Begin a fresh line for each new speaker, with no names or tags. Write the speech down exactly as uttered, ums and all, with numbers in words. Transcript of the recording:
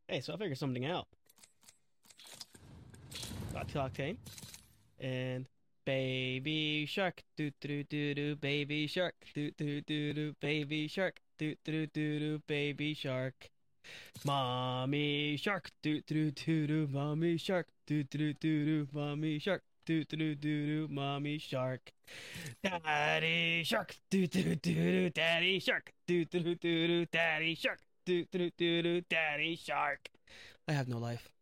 Hey, so I figured something out. Octane and baby shark, do do do do, baby shark, do do do do, baby shark, do do do do, baby shark. Mommy shark, do do do do, mommy shark, do do do do, mommy shark, do do do do, mommy shark. Daddy shark, do do do do, daddy shark, do do do do, daddy shark, do do do do, daddy shark. I have no life.